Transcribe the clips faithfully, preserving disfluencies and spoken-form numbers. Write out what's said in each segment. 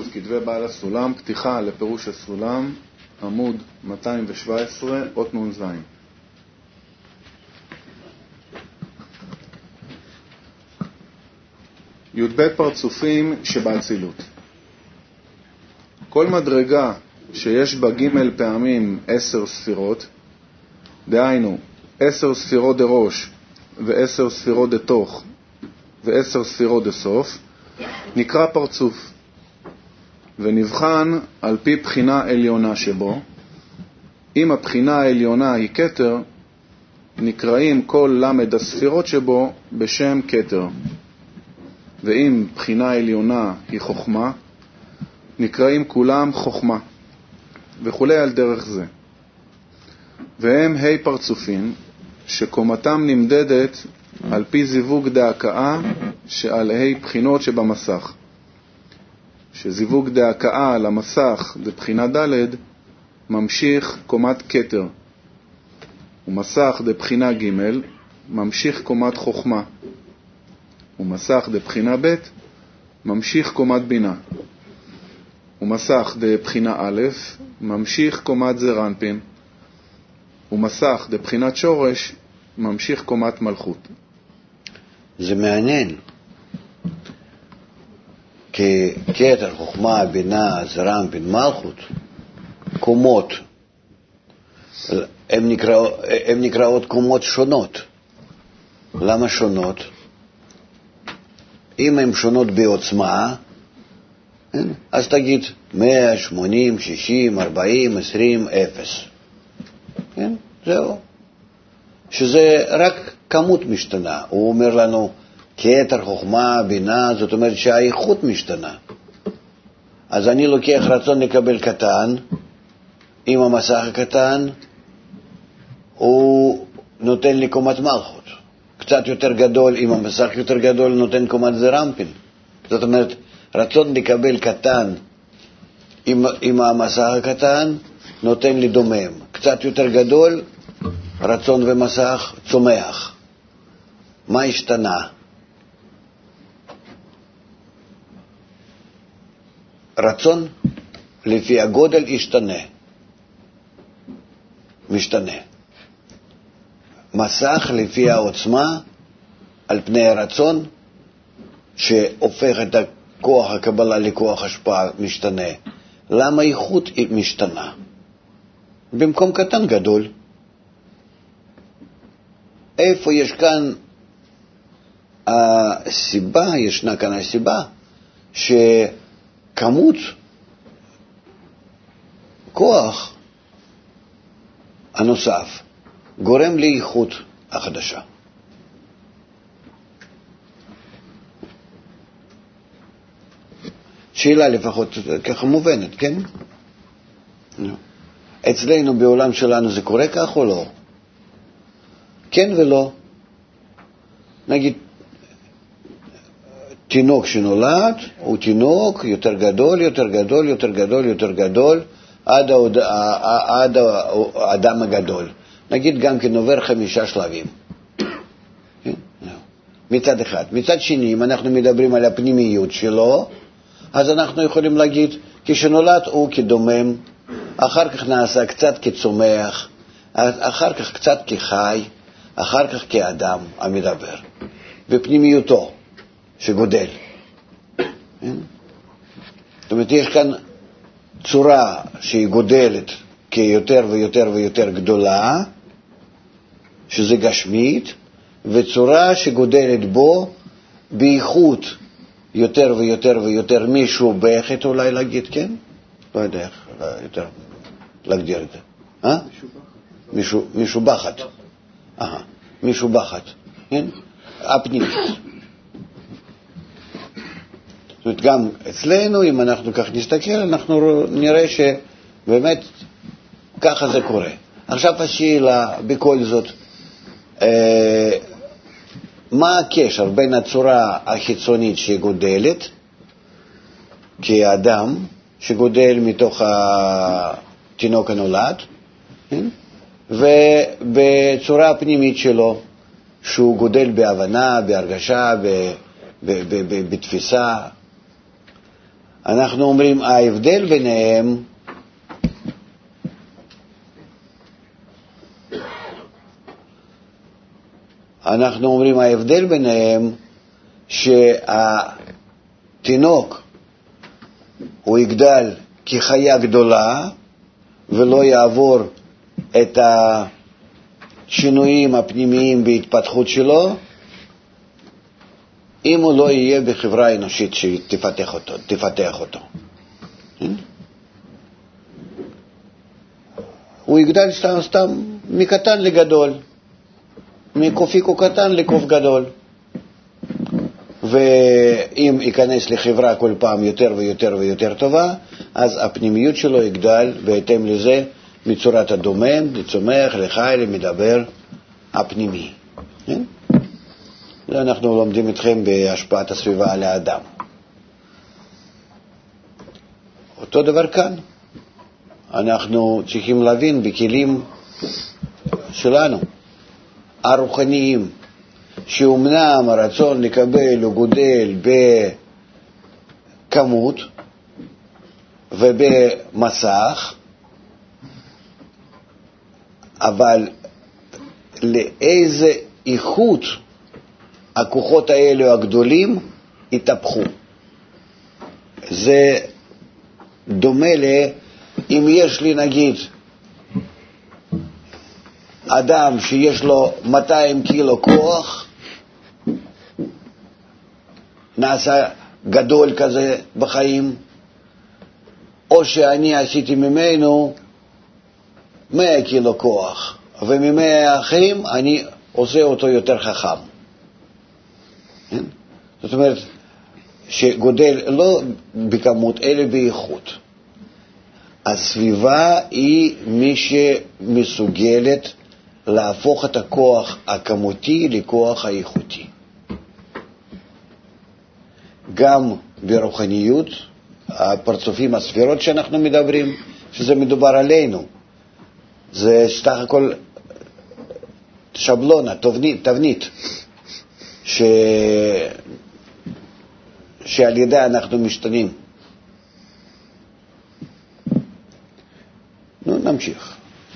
כתבי בעל הסולם, פתיחה לפירוש הסולם, עמוד מאתיים שבע עשרה, אות נ"ז. י"ב פרצופים שבאצילות. כל מדרגה שיש בה ג' פעמים עשר ספירות, דהיינו עשר ספירות דראש ועשר ספירות דתוך ועשר ספירות דסוף, נקרא פרצוף, ונבחן על פי בחינה עליונה שבו. אם הבחינה העליונה היא כתר, נקראים כל למד הספירות שבו בשם כתר, ואם בחינה עליונה היא חוכמה, נקראים כולם חוכמה, וכולי על דרך זה. והם ה' פרצופים שקומתם נמדדת על פי זיווג דהקאה שעל ה' בחינות שבמסך, שזיווג דהקאה על המסך זה בחינה ד', ממשיך קומת כתר, ומסך דבחינה ג' ממשיך קומת חוכמה, ומסך דבחינה ב' ממשיך קומת בינה, ומסך דבחינה א' ממשיך קומת זרנפין, ומסך דבחינת שורש ממשיך קומת מלכות. זה מעניין, כי כתר, חוכמה, בינה, זרנפין, מלכות, קומות, הן נקראות, הן נקראות קומות שונות. למה שונות? אם הן שונות בעוצמה, אז תגיד מאה, שמונים, שישים, ארבעים, עשרים, אפס. כן? זהו. שזה רק כמות משתנה. הוא אומר לנו, כתר, חוכמה, בינה, זאת אומרת שהאיכות משתנה. אז אני לוקח רצון לקבל קטן, עם המסך הקטן, הוא נותן לי קומת מלכות. קצת יותר גדול, עם המסך יותר גדול, נותן קומת זרנפין. זאת אומרת, רצון לקבל קטן עם, עם המסך הקטן, נותן לי דומם. קצת יותר גדול, רצון ומסך צומח. מה השתנה? רצון לפי הגודל ישתנה. משתנה. מסך לפי העוצמה על פני הרצון שהופך את כוח הקבלה לכוח השפעה משתנה. למה איכות היא משתנה? במקום קטן גדול. איפה יש כאן הסיבה, ישנה כאן הסיבה שכמות כוח הנוסף גורם לאיכות החדשה. שאלה לפחות ככה מובנת, כן? אצלנו בעולם שלנו זה קורה כך או לא? כן ולא. נגיד, תינוק שנולד הוא תינוק יותר גדול, יותר גדול, יותר גדול, יותר גדול, עד, העוד, עד האדם הגדול. נגיד גם כן עובר חמישה שלבים. מצד אחד. מצד שני, אם אנחנו מדברים על הפנימיות שלו, אז אנחנו יכולים להגיד, כשנולד הוא כדומם, אחר כך נעשה קצת כצומח, אחר כך קצת כחי, אחר כך כאדם המדבר. בפנימיותו שגודל. זאת אומרת, יש כאן צורה שהיא גודלת כיותר ויותר ויותר גדולה, שזה גשמית, וצורה שגודלת בו באיכות יותר ויותר ויותר משובחת, אולי להגיד, כן? לא יודע איך יותר להגדיר את זה. אה? משובחת. משובחת. אה, משובחת. כן? הפנימית. זאת אומרת, גם אצלנו, אם אנחנו כך נסתכל, אנחנו נראה שבאמת ככה זה קורה. עכשיו השאלה, בכל זאת, אה, מה הקשר בין הצורה החיצונית שגודלת, כאדם שגודל מתוך התינוק הנולד, ובצורה הפנימית שלו, שהוא גודל בהבנה, בהרגשה, בתפיסה. אנחנו אומרים, ההבדל ביניהם, אנחנו אומרים, ההבדל ביניהם, שהתינוק הוא יגדל כחיה גדולה, ולא יעבור את השינויים הפנימיים בהתפתחות שלו, אם הוא לא יהיה בחברה אנושית שתפתח אותו, תפתח אותו. הוא יגדל סתם, סתם מקטן לגדול, מקופיקו קטן לקוף גדול. ואם ייכנס לחברה כל פעם יותר ויותר ויותר טובה, אז הפנימיות שלו יגדל, בהתאם לזה, מצורת הדומם, לצומח, לחי, למדבר הפנימי. זה אנחנו לומדים אתכם בהשפעת הסביבה על האדם. אותו דבר כאן. אנחנו צריכים להבין בכלים שלנו, הרוחניים, שאומנם הרצון לקבל הוא גודל בכמות ובמסך, אבל לאיזה איכות הכוחות האלו הגדולים התהפכו. זה דומה ל, אם יש לי נגיד אדם שיש לו מאתיים קילו כוח, נעשה גדול כזה בחיים, או שאני עשיתי ממנו מאה קילו כוח, וממאה האחרים אני עושה אותו יותר חכם. זאת אומרת, שגודל לא בכמות, אלא באיכות. הסביבה היא מי שמסוגלת להפוך את הכוח הכמותי לכוח האיכותי. גם ברוחניות, הפרצופים, הספירות שאנחנו מדברים, שזה מדובר עלינו, זה סך הכל שבלונה, תבנית, תבנית ש... שעל ידי אנחנו משתנים. נו, נמשיך.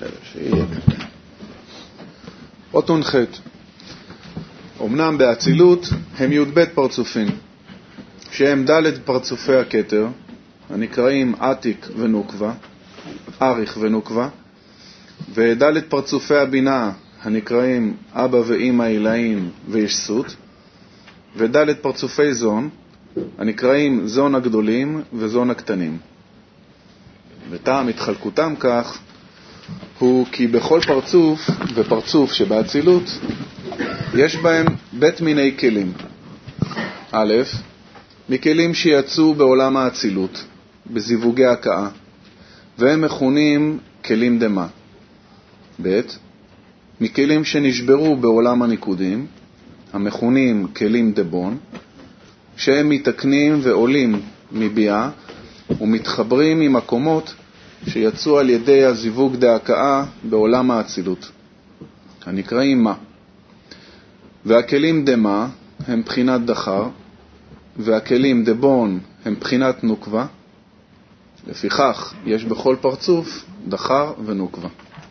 אות נ"ח. אמנם באצילות הם י"ב פרצופים, שהם ד' פרצופי הכתר, הנקראים עתיק ונוקבה, אריך ונוקבה, וד' פרצופי הבינה, הנקראים אבא ואמא עילאים וישסות, וד' פרצופי זון, הנקראים זון הגדולים וזון הקטנים. וטעם התחלקותם כך הוא כי בכל פרצוף ופרצוף שבאצילות יש בהם בית מיני כלים. א', מכלים שיצאו בעולם האצילות, בזיווגי הקאה, והם מכונים כלים דמה. ב', מכלים שנשברו בעולם הניקודים, המכונים כלים דבון, שהם מתקנים ועולים מביאה ומתחברים עם מקומות שיצאו על ידי הזיווג דהקאה בעולם האצילות, הנקראים מה. והכלים דמה הם בחינת דחר, והכלים דבון הם בחינת נוקבה. לפיכך יש בכל פרצוף דחר ונוקבה.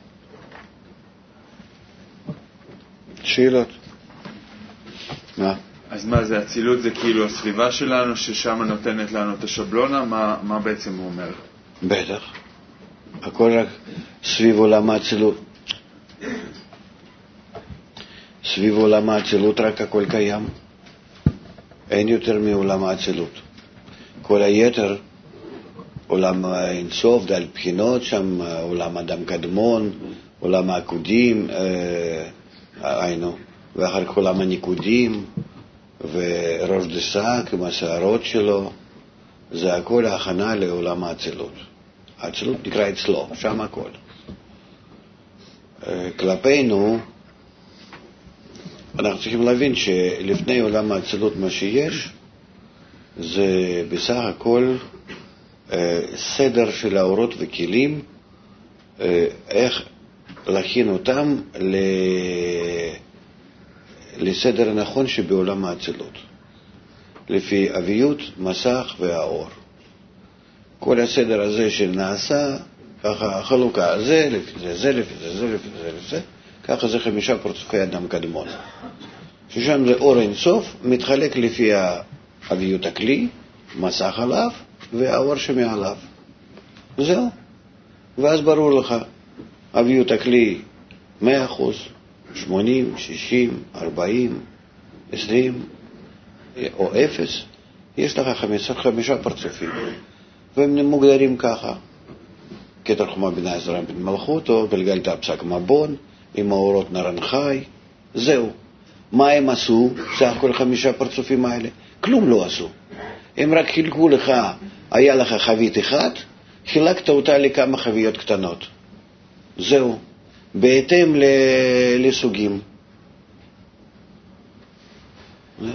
שאלות? מה? אז מה זה, הצילות זה כאילו הסביבה שלנו ששם נותנת לנו את השבלונה? מה, מה בעצם הוא אומר? בטח. הכל רק סביב עולם האצילות. סביב עולם האצילות רק הכל קיים. אין יותר מעולם האצילות. כל היתר, עולם אינסוף, דל בחינות, שם עולם אדם קדמון, עולם העקודים, אה, היינו, ואחר כך עולם הניקודים, וראש דסק עם השערות שלו, זה הכל ההכנה לעולם האצילות. האצילות נקרא אצלו, שם הכל. כלפינו, אנחנו צריכים להבין שלפני עולם האצילות מה שיש, זה בסך הכל סדר של האורות וכלים, איך להכין אותם לסדר הנכון שבעולם האצילות, לפי אביות, מסך והאור. כל הסדר הזה שנעשה, ככה החלוקה, זה לפי זה, זה לפי זה, זה לפי זה, לפי זה, ככה זה חמישה פרצופי אדם קדמון. ששם זה אור אינסוף, מתחלק לפי אביות הכלי, מסך עליו, והאור שמעליו. וזהו. ואז ברור לך, אביות הכלי מאה אחוז, שמונים, שישים, ארבעים, עשרים, או אפס, יש לך חמישה, חמישה פרצופים. והם מוגדרים ככה. כתר חומה בינה עזרם בן מלכות, או גלגלת הפסק מבון, עם האורות נרן חי. זהו. מה הם עשו? סך כל חמישה פרצופים האלה? כלום לא עשו. הם רק חילקו לך, היה לך חבית אחת, חילקת אותה לכמה חביות קטנות. זהו. בהתאם לסוגים. זהו.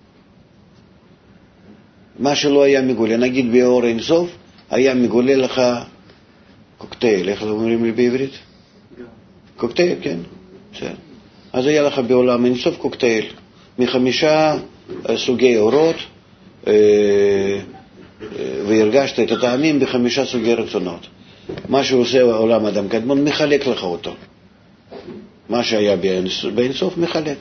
מה שלא היה מגולה, נגיד באור אינסוף, היה מגולה לך קוקטייל, איך אומרים לי בעברית? קוקטייל, כן. בסדר. אז היה לך בעולם אינסוף קוקטייל, מחמישה סוגי אורות, והרגשת את הטעמים בחמישה סוגי רצונות. מה שעושה העולם אדם קדמון, מחלק לך אותו. מה שהיה באינסוף, מחלק.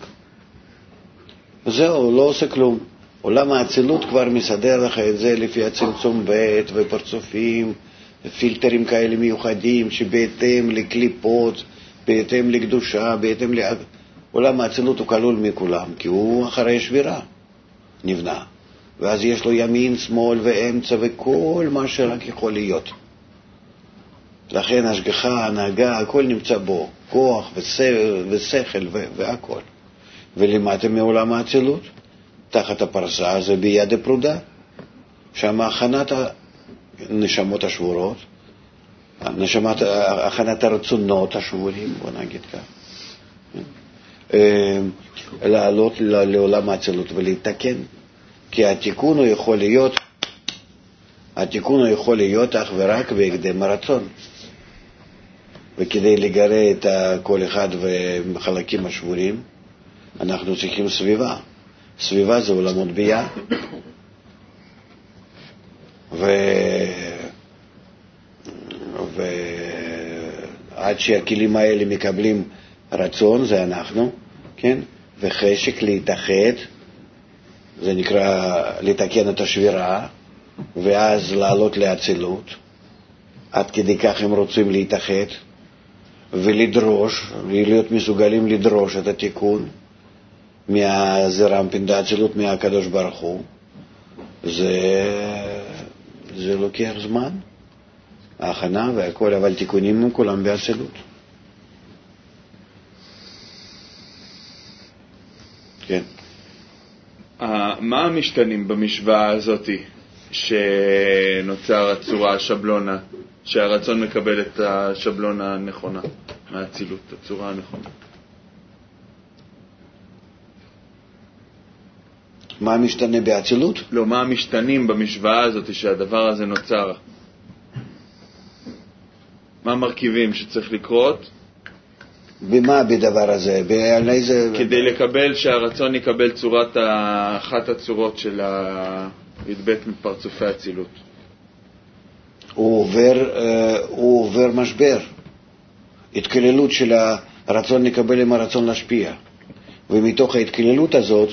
זהו, לא עושה כלום. עולם האצילות כבר מסדר לך את זה לפי הצמצום ב' ופרצופים, פילטרים כאלה מיוחדים שבהתאם לקליפות, בהתאם לקדושה, בהתאם ל... עולם האצילות הוא כלול מכולם, כי הוא אחרי שבירה נבנה. ואז יש לו ימין, שמאל ואמצע וכל מה שרק יכול להיות. לכן השגחה, הנהגה, הכל נמצא בו, כוח ושכל והכל. ולמטה מעולם האצילות, תחת הפרסה זה ביד הפרודה, שם הכנת הנשמות השבורות, נשמת, הכנת הרצונות השבורים, בוא נגיד כך. לעלות לעולם האצילות ולהתקן, כי התיקון הוא יכול להיות, התיקון הוא יכול להיות אך ורק בהקדם הרצון. וכדי לגרה את כל אחד ומחלקים השבורים, אנחנו צריכים סביבה. סביבה זה עולמות בייה. ו... ועד שהכלים האלה מקבלים רצון, זה אנחנו, כן? וחשק להתאחד, זה נקרא לתקן את השבירה, ואז לעלות לאצילות. עד כדי כך הם רוצים להתאחד ולדרוש, להיות מסוגלים לדרוש את התיקון מהזרם פינדה אצילות, מהקדוש ברוך הוא. זה, זה לוקח זמן, ההכנה והכל, אבל תיקונים הם כולם באצילות. כן. מה המשתנים במשוואה הזאת שנוצר הצורה השבלונה, שהרצון מקבל את השבלונה הנכונה מהאצילות, הצורה הנכונה? מה משתנה באצילות? לא, מה המשתנים במשוואה הזאת שהדבר הזה נוצר? מה המרכיבים שצריך לקרות? במה בדבר הזה? באיזה... כדי לקבל, שהרצון יקבל צורת, אחת הצורות של הידבט מפרצופי האצילות. הוא עובר, הוא עובר משבר. התכללות של הרצון לקבל עם הרצון להשפיע. ומתוך ההתכללות הזאת,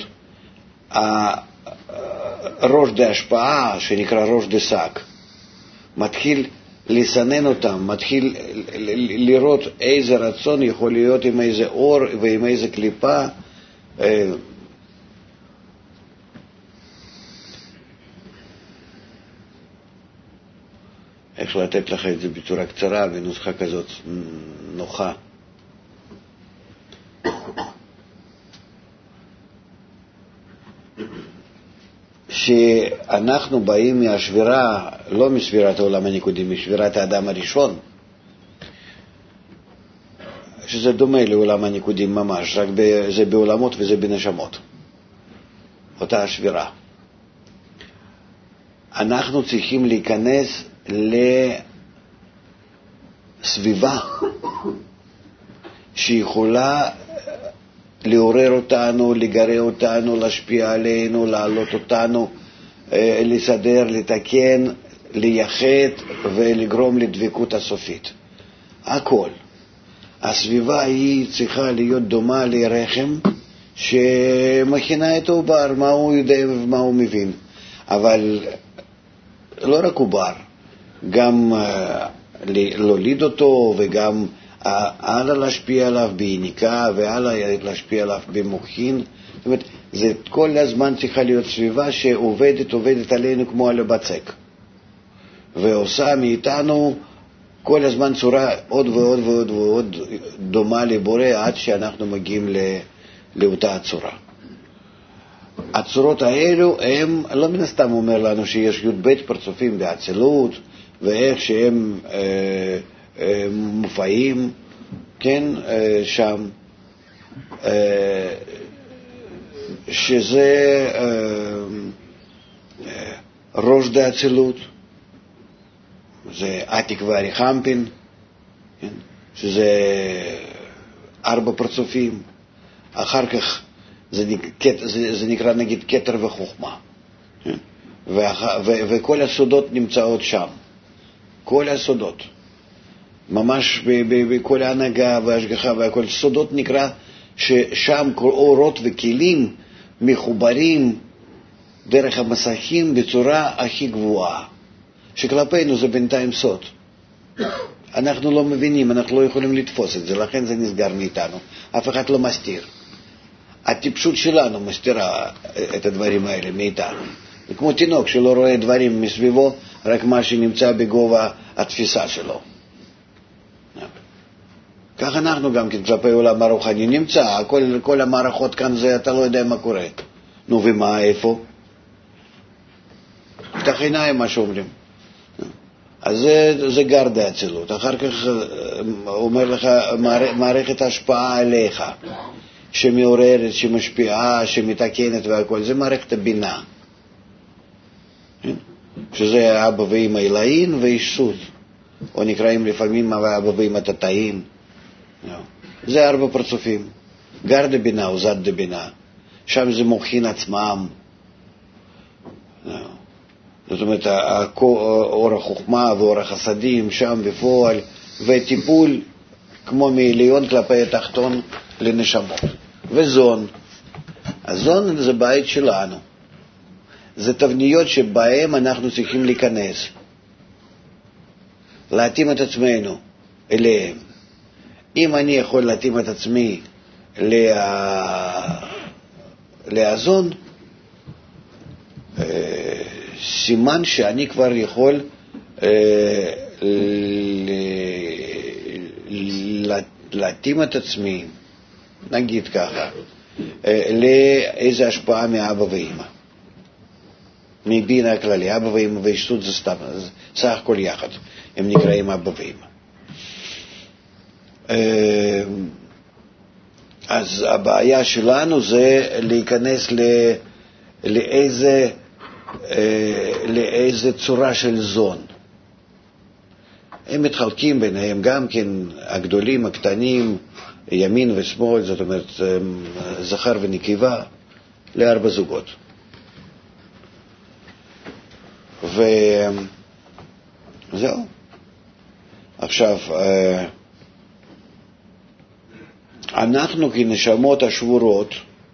הראש דה השפעה, שנקרא ראש דה סק, מתחיל לסנן אותם, מתחיל לראות איזה רצון יכול להיות עם איזה אור ועם איזה קליפה. איך לתת לך את זה בצורה קצרה בנוסחה כזאת נוחה. שאנחנו באים מהשבירה, לא משבירת העולם הניקודי, משבירת האדם הראשון, שזה דומה לעולם הניקודים ממש, רק זה בעולמות וזה בנשמות, אותה השבירה. אנחנו צריכים להיכנס לסביבה שיכולה לעורר אותנו, לגרה אותנו, להשפיע עלינו, לעלות אותנו, לסדר, לתקן, לייחד ולגרום לדבקות הסופית. הכל. הסביבה היא צריכה להיות דומה לרחם שמכינה את העובר, מה הוא יודע ומה הוא מבין. אבל לא רק עובר, גם להוליד אותו וגם הלאה להשפיע עליו ביניקה והלאה להשפיע עליו במוחין. זאת אומרת, זה כל הזמן צריכה להיות סביבה שעובדת, עובדת עלינו כמו על הבצק. ועושה מאיתנו כל הזמן צורה עוד ועוד ועוד ועוד דומה לבורא עד שאנחנו מגיעים לאותה הצורה. הצורות האלו הם, לא מן הסתם אומר לנו שיש י"ב פרצופים באצילות ואיך שהם אה, אה, מופעים, כן, אה, שם, אה, שזה אה, אה, ראש דאצילות, זה עתיק והריחמפין, כן? שזה ארבע פרצופים. אחר כך זה, זה, זה נקרא נגיד כתר וחוכמה, כן? ואח, ו, וכל הסודות נמצאות שם, כל הסודות, ממש בכל ההנהגה וההשגחה והכל סודות נקרא ששם כל אורות וכלים מחוברים דרך המסכים בצורה הכי גבוהה. שכלפינו זה בינתיים סוד. אנחנו לא מבינים, אנחנו לא יכולים לתפוס את זה, לכן זה נסגר מאיתנו. אף אחד לא מסתיר. הטיפשות שלנו מסתירה את הדברים האלה מאיתנו. זה כמו תינוק שלא רואה דברים מסביבו, רק מה שנמצא בגובה התפיסה שלו. כך אנחנו גם כן כלפי עולם הרוחני נמצא, כל, כל המערכות כאן זה, אתה לא יודע מה קורה. נו ומה, איפה? פתח עיניים מה שאומרים. אז זה, זה גר דאצילות. אחר כך אומר לך מערכת השפעה עליך, שמעוררת, שמשפיעה, שמתקנת והכל. זה מערכת הבינה. שזה אבא ואמא אלוהים וישות. או נקראים לפעמים אבא ואמא תתאים. זה ארבע פרצופים. גר דבינה או זד דבינה. שם זה מוכין עצמם. זאת אומרת, אור החוכמה ואור החסדים שם בפועל, וטיפול כמו מעליון כלפי התחתון לנשמות. וזון. הזון זה בית שלנו. זה תבניות שבהם אנחנו צריכים להיכנס. להתאים את עצמנו אליהם. אם אני יכול להתאים את עצמי לה... להזון, סימן שאני כבר יכול אה, להתאים את עצמי, נגיד ככה, אה, לאיזו השפעה מאבא ואמא. מבינה הכללי, אבא ואמא וישות זה סתם, זה סך הכל יחד, הם נקראים אבא ואמא. אה, אז הבעיה שלנו זה להיכנס ל, לאיזה לאיזה צורה של זון. הם מתחלקים ביניהם גם כן, הגדולים, הקטנים, ימין ושמאל, זאת אומרת זכר ונקבה, לארבע זוגות. וזהו. עכשיו, אנחנו כנשמות השבורות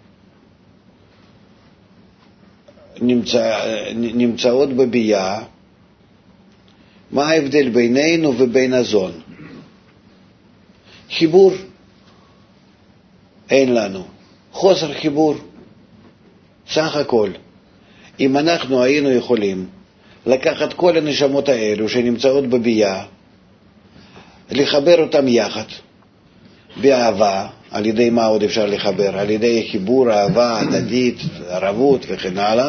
נמצא, נמצאות בבייה. מה ההבדל בינינו ובין הזון? חיבור אין לנו, חוסר חיבור סך הכל. אם אנחנו היינו יכולים לקחת כל הנשמות האלו שנמצאות בבייה, לחבר אותם יחד באהבה, על ידי מה עוד אפשר לחבר? על ידי חיבור, אהבה, הדדית, ערבות וכן הלאה.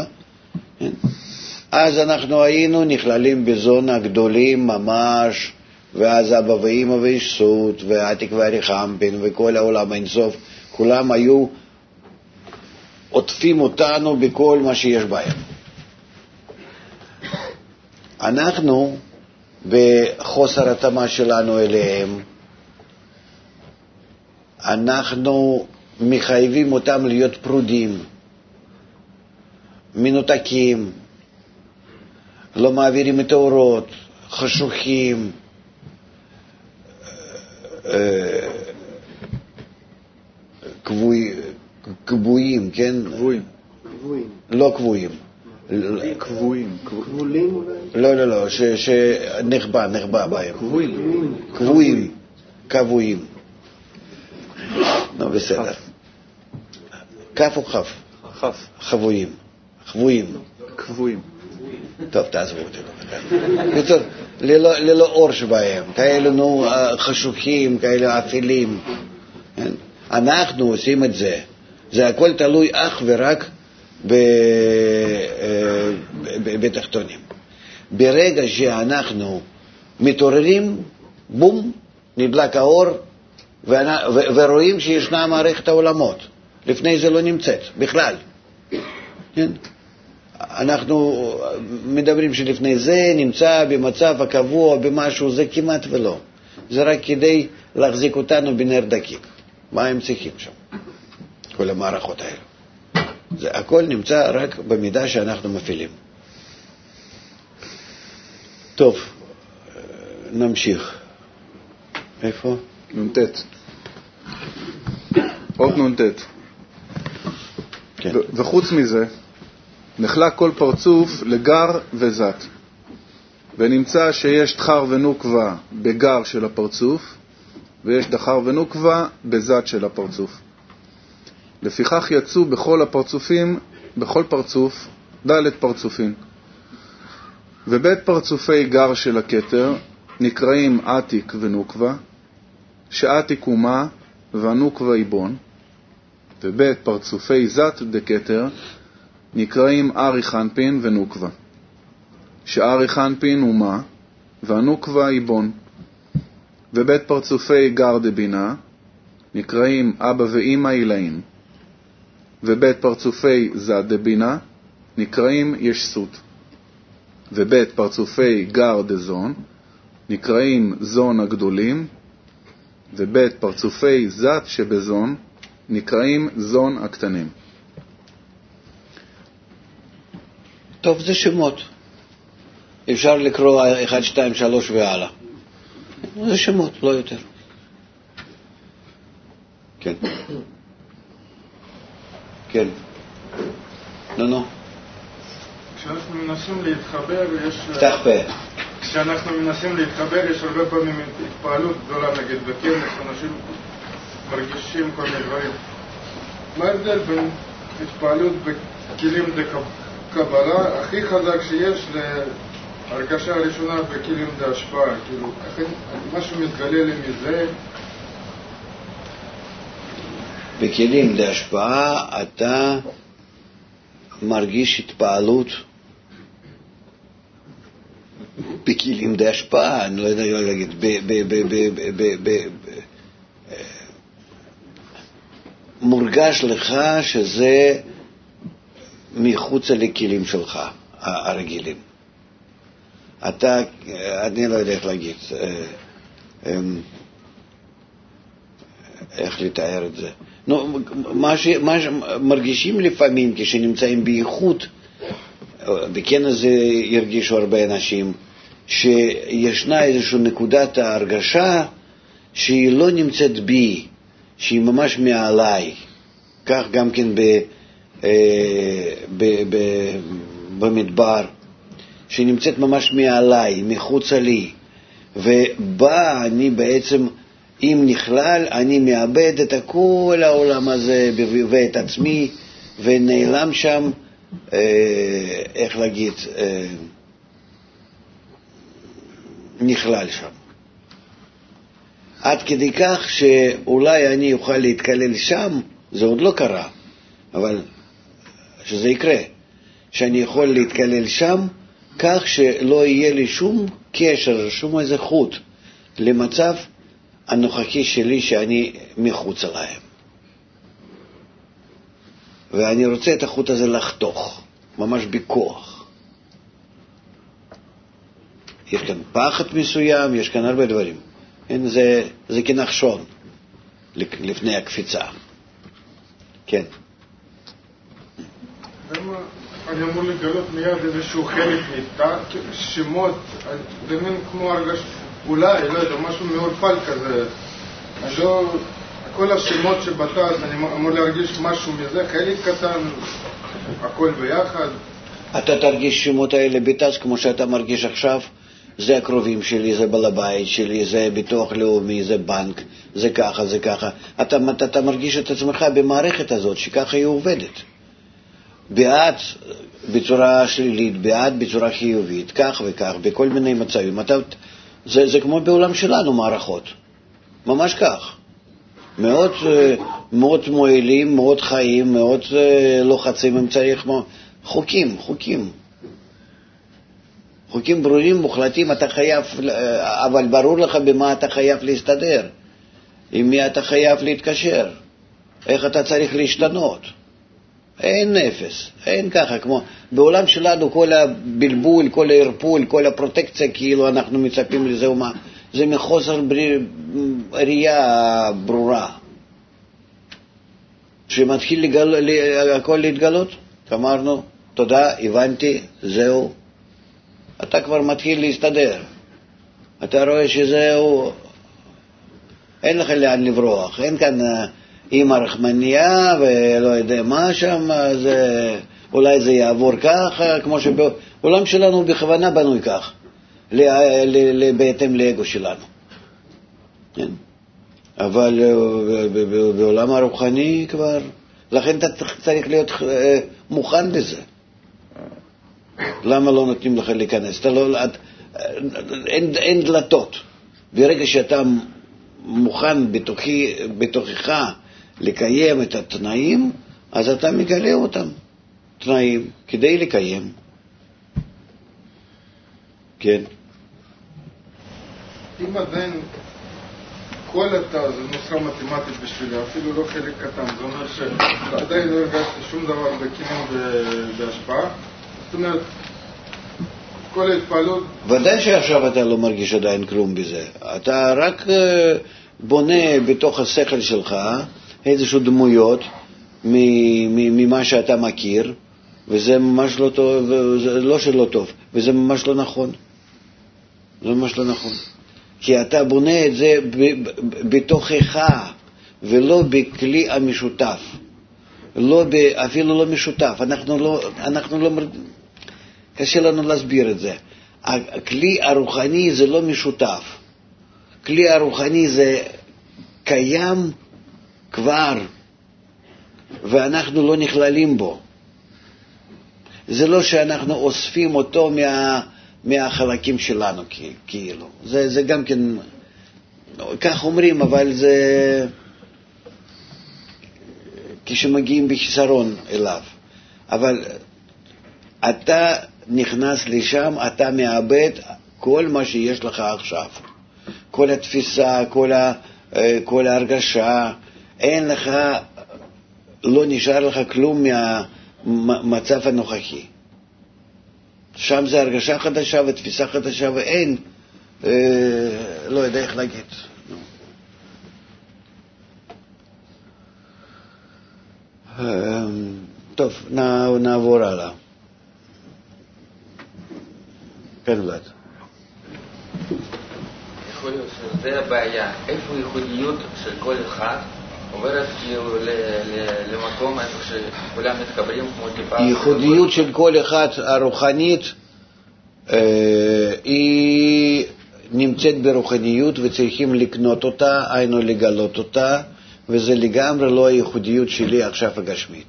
אז אנחנו היינו נכללים בזון הגדולים ממש, ואז אבא ואמא וישות, ועתיק והריחמפין, וכל העולם האינסוף, כולם היו עוטפים אותנו בכל מה שיש בהם. אנחנו, בחוסר התאמה שלנו אליהם, אנחנו מחייבים אותם להיות פרודים, מנותקים, לא מעבירים את האורות, חשוכים, קבועים, כן? קבועים. לא קבועים. קבועים. כבולים אולי? לא, לא, לא, שנחבא, נחבא בהם. קבועים. קבועים, קבועים. נו, בסדר. כף או כף? כף. חבויים. חבויים. קבועים. טוב, תעזבו אותי. יותר, ללא, ללא אור שבהם. כאלה נו, חשוכים, כאלה אפלים. אנחנו עושים את זה. זה הכל תלוי אך ורק בתחתונים. ברגע שאנחנו מתעוררים, בום, נדלק האור, ורואים שישנה מערכת העולמות. לפני זה לא נמצאת, בכלל. כן? אנחנו מדברים שלפני זה נמצא במצב הקבוע, במשהו, זה כמעט ולא. זה רק כדי להחזיק אותנו בנר דקיק. מה הם צריכים שם? כל המערכות האלה. זה הכל נמצא רק במידה שאנחנו מפעילים. טוב, נמשיך. איפה? נונטט. עוד נונטט. כן. וחוץ מזה, נחלק כל פרצוף לגר וזת. ונמצא שיש דחר ונוקבה בגר של הפרצוף, ויש דחר ונוקבה בזת של הפרצוף. לפיכך יצאו בכל הפרצופים, בכל פרצוף, ד' פרצופים. ובית פרצופי גר של הכתר נקראים עתיק ונוקבה, שעתיק הוא מה והנוקבה איבון. ובית פרצופי זת דכתר נקראים ארי חנפין ונוקבה, שארי חנפין הוא מה והנוקבה איבון. ובית פרצופי גר דבינה נקראים אבא ואמא אילאים. ובית פרצופי זת דבינה נקראים ישסות. ובית פרצופי גר דזון נקראים זון הגדולים. ובית פרצופי זת שבזון נקראים זון הקטנים. טוב, זה שמות. אפשר לקרוא אחד, שתיים, שלוש והלאה. זה שמות, לא יותר. כן. כן. נו, נו. כשאנחנו מנסים להתחבר, יש... פתח פה. כשאנחנו מנסים להתחבר, יש הרבה פעמים התפעלות גדולה, נגיד, בכנס, אנשים מרגישים כל מיני דברים. מה ההבדל בין התפעלות בכלים דקבלה, הכי חזק שיש להרגשה הראשונה בכלים דהשפעה? כאילו, משהו מתגלה לי מזה. בכלים להשפעה אתה מרגיש התפעלות בכלים להשפעה, אני לא יודע להגיד, מורגש לך שזה מחוץ לכלים שלך הרגילים. אתה, אני לא יודע איך להגיד, איך לתאר את זה. נו, מה ש, מה ש, מרגישים לפעמים כשנמצאים באיכות, וכן זה ירגישו הרבה אנשים, שישנה איזושהי נקודת ההרגשה שהיא לא נמצאת בי, שהיא ממש מעליי. כך גם כן ב, ב, ב, במדבר, שהיא נמצאת ממש מעליי, מחוץ לי. ובה אני בעצם, אם נכלל, אני מאבד את כל העולם הזה ואת עצמי, ונעלם שם, אה, איך להגיד, אה, נכלל שם. עד כדי כך שאולי אני אוכל להתקלל שם, זה עוד לא קרה, אבל שזה יקרה, שאני יכול להתקלל שם, כך שלא יהיה לי שום קשר, שום איזה חוט למצב הנוכחי שלי שאני מחוץ להם. ואני רוצה את החוט הזה לחתוך, ממש בכוח. יש כאן פחד מסוים, יש כאן הרבה דברים. זה, זה כנחשון לפני הקפיצה. כן. למה אני אמור לגלות מיד איזשהו חלק מיטה, שמות, זה מין כמו הרגש, אולי, לא יודע, משהו מעורפל כזה. אני לא, כל השמות שבתא, אז אני אמור להרגיש משהו מזה, חלק קטן, הכל ביחד. אתה תרגיש שמות האלה בתז כמו שאתה מרגיש עכשיו, זה הקרובים שלי, זה בעל הבית שלי, זה ביטוח לאומי, זה בנק, זה ככה, זה ככה. אתה, אתה, אתה מרגיש את עצמך במערכת הזאת, שככה היא עובדת. בעד בצורה שלילית, בעד בצורה חיובית, כך וכך, בכל מיני מצבים. אתה, זה, זה כמו בעולם שלנו מערכות, ממש כך. מאוד, מאוד מועילים, מאוד חיים, מאוד לוחצים, אם צריך חוקים, חוקים. חוקים ברורים, מוחלטים, אתה חייב, אבל ברור לך במה אתה חייב להסתדר, עם מי אתה חייב להתקשר, איך אתה צריך להשתנות. אין אפס, אין ככה, כמו בעולם שלנו כל הבלבול, כל הערפול, כל הפרוטקציה, כאילו אנחנו מצפים לזה ומה, זה מחוסר ראייה ברורה. שמתחיל לגל, הכל להתגלות, אמרנו, תודה, הבנתי, זהו. אתה כבר מתחיל להסתדר. אתה רואה שזהו, אין לך לאן לברוח, אין כאן אמא רחמניה ולא יודע מה שם, זה, אולי זה יעבור ככה, כמו שבעולם שלנו בכוונה בנוי כך, בהתאם לאגו שלנו. כן? אבל בעולם הרוחני כבר, לכן אתה צריך להיות מוכן לזה. למה לא נותנים לך להיכנס? אתה לא, את, אין, אין דלתות. ברגע שאתה מוכן בתוכי, בתוכך לקיים את התנאים, אז אתה מגלה אותם. תנאים כדי לקיים. כן. אם עדיין כל התא זה נוסחה מתמטית בשבילי, אפילו לא חלק קטן, זה אומר שעדיין לא הרגשתי שום דבר בכינון בהשפעה. זאת אומרת, כל ההתפעלות... ודאי שעכשיו אתה לא מרגיש עדיין כלום בזה. אתה רק בונה בתוך השכל שלך איזשהו דמויות ממה שאתה מכיר, וזה ממש לא טוב, זה לא שלא טוב, וזה ממש לא נכון. זה ממש לא נכון. כי אתה בונה את זה בתוכך, ולא בכלי המשותף. לא ב, אפילו לא משותף. אנחנו לא, אנחנו לא, קשה לנו להסביר את זה. הכלי הרוחני זה לא משותף. כלי הרוחני זה קיים כבר, ואנחנו לא נכללים בו. זה לא שאנחנו אוספים אותו מה, מהחלקים שלנו, כאילו. זה, זה גם כן, כך אומרים, אבל זה... כשמגיעים בחיסרון אליו. אבל אתה נכנס לשם, אתה מאבד כל מה שיש לך עכשיו. כל התפיסה, כל, ה, כל ההרגשה, אין לך, לא נשאר לך כלום מהמצב הנוכחי. שם זה הרגשה חדשה ותפיסה חדשה, ואין, אה, לא יודע איך להגיד. טוב, נעבור הלאה. כן, ולד. יכול להיות שזה הבעיה. איפה הייחודיות של כל אחד עוברת כאילו למקום איפה שכולם מתקבלים כמו טיפה... הייחודיות של כל אחד הרוחנית היא נמצאת ברוחניות וצריכים לקנות אותה, היינו לגלות אותה, וזה לגמרי לא הייחודיות שלי עכשיו הגשמית.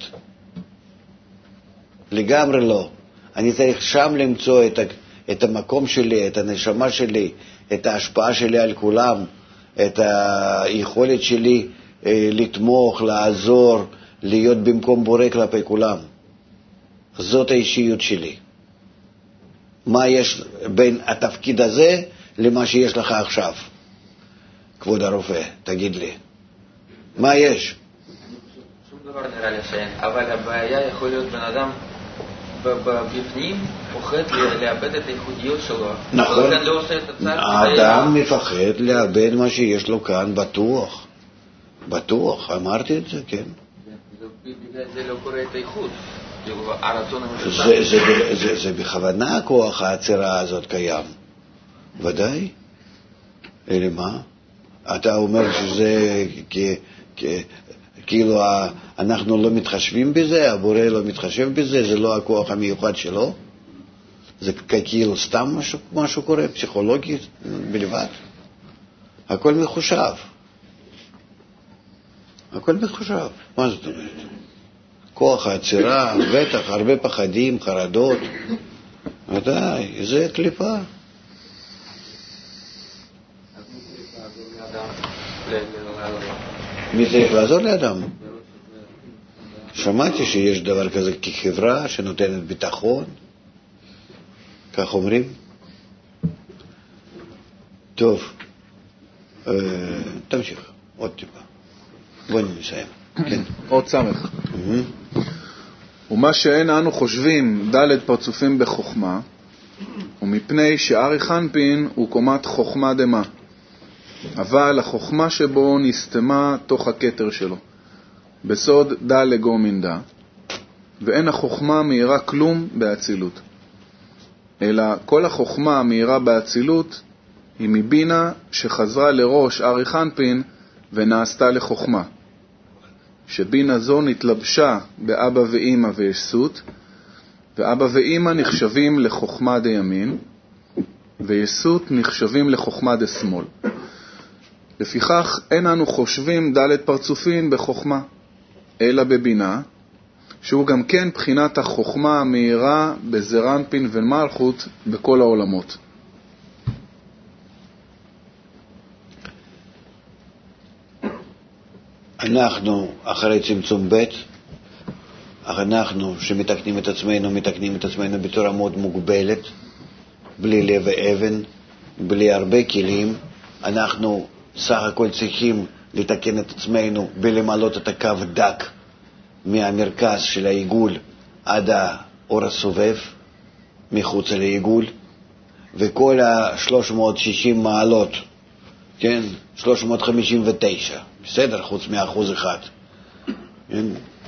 לגמרי לא. אני צריך שם למצוא את, את המקום שלי, את הנשמה שלי, את ההשפעה שלי על כולם, את היכולת שלי אה, לתמוך, לעזור, להיות במקום בורא כלפי כולם. זאת האישיות שלי. מה יש בין התפקיד הזה למה שיש לך עכשיו? כבוד הרופא, תגיד לי. מה יש? שום דבר נראה לי שאין, אבל הבעיה יכול להיות בן אדם בפנים פוחד לאבד את הייחודיות שלו. נכון. לא עושה את הצער. האדם מפחד לאבד מה שיש לו כאן, בטוח. בטוח, אמרתי את זה, כן. בגלל זה לא קורה את הייחוד. כאילו הרצון המשותף. זה, זה, זה, זה בכוונה כוח העצירה הזאת קיים. ודאי. אלא מה? אתה אומר שזה כ, כ, כאילו אנחנו לא מתחשבים בזה, הבורא לא מתחשב בזה, זה לא הכוח המיוחד שלו? זה כאילו סתם משהו, משהו קורה, פסיכולוגי בלבד. הכל מחושב. הכל מחושב. מה זאת אומרת? כוח העצירה, בטח, הרבה פחדים, חרדות. ודאי, זה קליפה. מי צריך לעזור לאדם? שמעתי שיש דבר כזה כחברה שנותנת ביטחון, כך אומרים. טוב, תמשיך, עוד טיפה. בוא נסיים. עוד סמך. ומה שאין אנו חושבים ד' פרצופים בחוכמה, ומפני שארי חנפין הוא קומת חוכמה דמה, אבל החוכמה שבו נסתמה תוך הכתר שלו, בסוד ד' לגו מנדה, ואין החוכמה מהירה כלום באצילות. אלא כל החוכמה המהירה באצילות היא מבינה שחזרה לראש ארי חנפין ונעשתה לחוכמה, שבינה זו נתלבשה באבא ואמא ויסות, ואבא ואמא נחשבים לחוכמה דימין, ויסות נחשבים לחוכמה דשמאל. לפיכך אין אנו חושבים ד' פרצופין בחוכמה, אלא בבינה, שהוא גם כן בחינת החוכמה המהירה בזרנפין ומלכות בכל העולמות. אנחנו אחרי צמצום ב', אנחנו שמתקנים את עצמנו, מתקנים את עצמנו בתורה מאוד מוגבלת, בלי לב ואבן, בלי הרבה כלים. אנחנו סך הכל צריכים לתקן את עצמנו בלמלות את הקו דק מהמרכז של העיגול עד האור הסובב מחוץ לעיגול, וכל ה-שלוש מאות ושישים מעלות, כן, שלוש מאות חמישים ותשע, בסדר, חוץ מאחוז אחד, כן,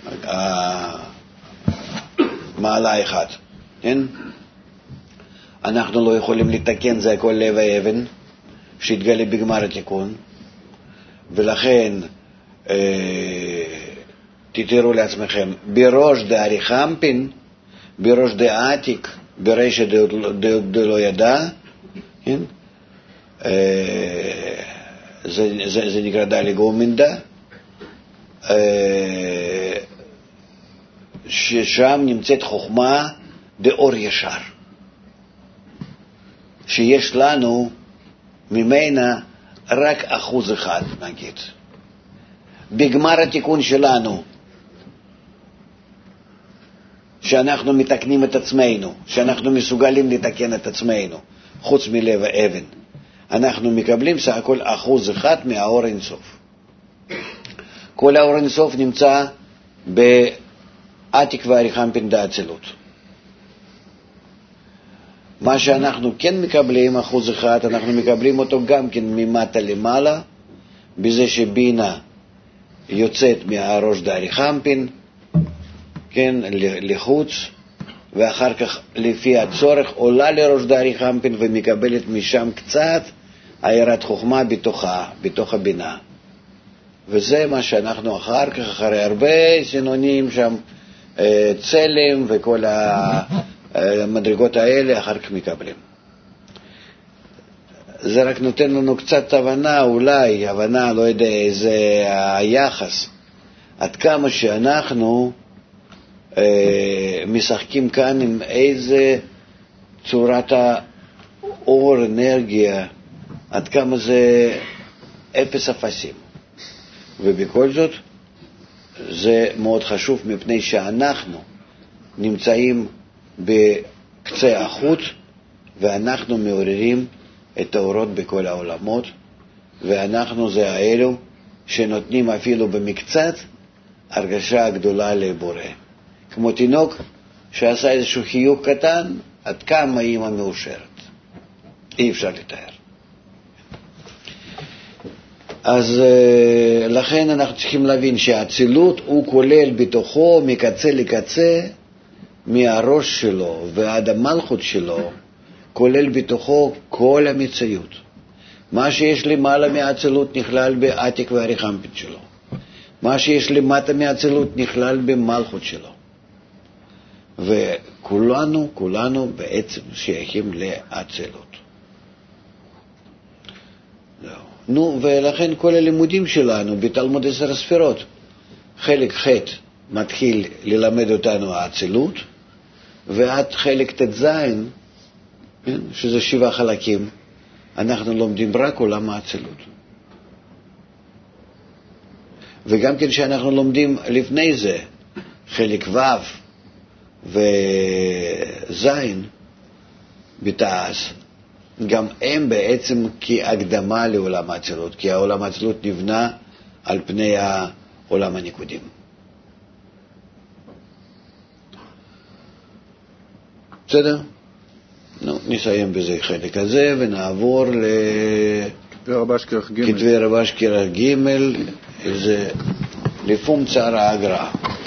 מעלה אחד, כן, אנחנו לא יכולים לתקן, זה הכל לב האבן שהתגלה בגמר התיקון, ולכן אה, תתארו לעצמכם, בראש דארי חנפין, בראש דעתיק, בראש דלא ידע, כן? אה, זה, זה, זה נקרא ד' לגו מנדה, אה, ששם נמצאת חוכמה דאור ישר, שיש לנו ממנה רק אחוז אחד, נגיד. בגמר התיקון שלנו, שאנחנו מתקנים את עצמנו, שאנחנו מסוגלים לתקן את עצמנו, חוץ מלב האבן, אנחנו מקבלים סך הכל אחוז אחד מהאור אינסוף. כל האור אינסוף נמצא בעתיק וארי חנפין דאצילות. מה שאנחנו כן מקבלים, אחוז אחד, אנחנו מקבלים אותו גם כן ממטה למעלה, בזה שבינה יוצאת מהראש דארי חנפין, כן, לחוץ, ואחר כך לפי הצורך עולה לראש דארי חנפין ומקבלת משם קצת עירת חוכמה בתוכה, בתוך הבינה. וזה מה שאנחנו אחר כך, אחרי הרבה סינונים שם, צלם וכל המדרגות האלה אחר כך מקבלים. זה רק נותן לנו קצת הבנה, אולי הבנה, לא יודע איזה היחס, עד כמה שאנחנו אה, משחקים כאן עם איזה צורת האור, אנרגיה, עד כמה זה אפס אפסים. ובכל זאת זה מאוד חשוב, מפני שאנחנו נמצאים בקצה החוט, ואנחנו מעוררים את האורות בכל העולמות, ואנחנו זה האלו שנותנים אפילו במקצת הרגשה גדולה לבורא. כמו תינוק שעשה איזשהו חיוך קטן, עד כמה אמא מאושרת. אי אפשר לתאר. אז לכן אנחנו צריכים להבין שהאצילות הוא כולל בתוכו מקצה לקצה מהראש שלו ועד המלכות שלו, כולל בתוכו כל המציאות. מה שיש למעלה מהאצילות נכלל בעתיק והריחמפית שלו. מה שיש למטה מהאצילות נכלל במלכות שלו. וכולנו, כולנו בעצם שייכים לאצילות. נו, ולכן כל הלימודים שלנו בתלמוד עשר הספירות, חלק ח' מתחיל ללמד אותנו האצילות, ועד חלק ת' שזה שבעה חלקים, אנחנו לומדים רק עולם האצילות. וגם כן שאנחנו לומדים לפני זה, חלק ו' וז' בתעש, גם הם בעצם כהקדמה לעולם האצילות, כי העולם האצילות נבנה על פני העולם הניקודים. בסדר? נו, נסיים בזה חלק הזה ונעבור לכתבי רבש כרך ג', זה לפום צער האגרה.